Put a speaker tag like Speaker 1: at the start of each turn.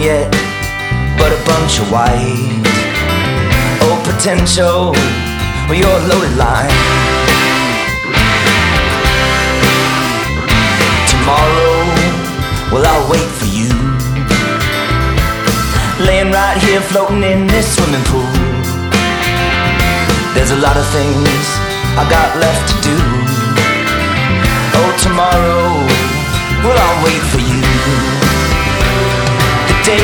Speaker 1: yet but a bunch of white. Oh, potential, well, you're a loaded line. Tomorrow, well, I'll wait for you, laying right here floating in this swimming pool. There's a lot of things I got left to do. Oh, tomorrow, well, I'll wait for you.